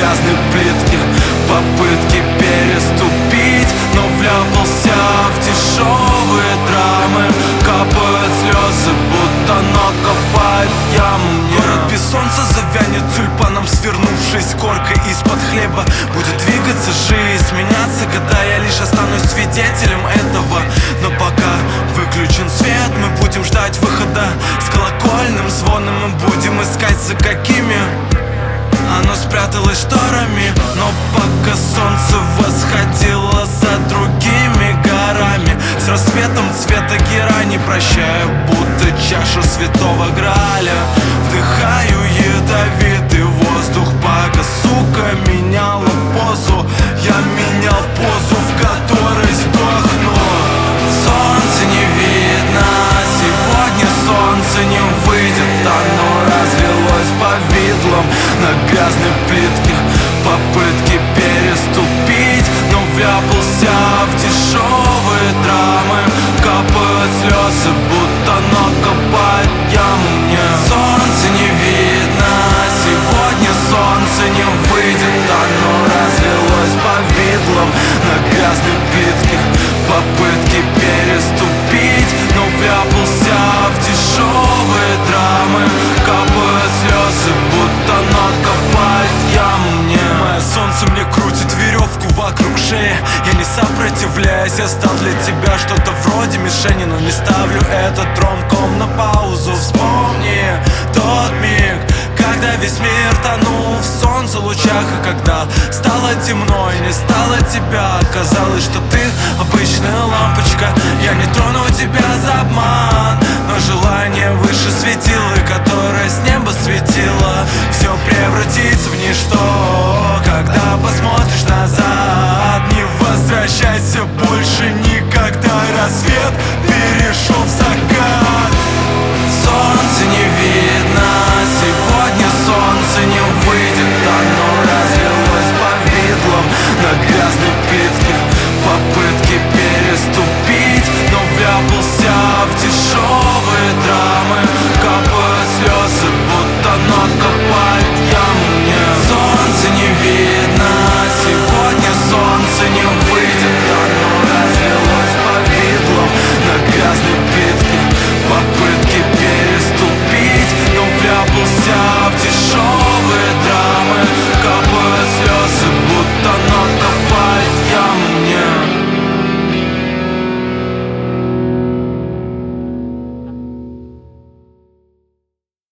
грязной плитке, попытки переступить, но вляпался в дешевые драмы. Капают слезы, будто накопает яму. Город без солнца завянет тюльпаном, свернувшись коркой из-под хлеба. Будет двигаться жизнь, меняться года, я лишь останусь свидетелем этого. Но пока выключен свет, мы будем ждать выхода. С колокольным звоном мы будем искать, за какими оно спряталось шторами. Но пока солнце восходило за другими горами, с рассветом цвета герани прощаю, будто чашу святого Граля. Вдыхаю ядовитый воздух, пока сука меняла позу. Я менял позу, в которой сдохну. Солнце не видно, сегодня солнце не выйдет. Оно разлилось повидлом на грязной плитке, попытки переступить, но вляпался в дешевые драмы. Капают слезы, будто накопает яму мне. Солнце не видно, сегодня солнце не выйдет. Оно разлилось повидлом на грязной плитке, попытки переступить, но вляпался в дешевые драмы. Капают слезы, будто накопает яму мне. Мое солнце мне крутит веревку вокруг шеи. Я не сопротивляюсь, я стал для тебя что-то вроде мишени, но не ставлю этот ромком на паузу. Вспомни тот миг, когда весь мир тонул в солнце лучах, и когда стало темно и не стало тебя, оказалось, что ты обычная лампочка. Я не трону тебя за обман, но желание выше светилы, которое с неба светило, все превратится в ничто, когда посмотришь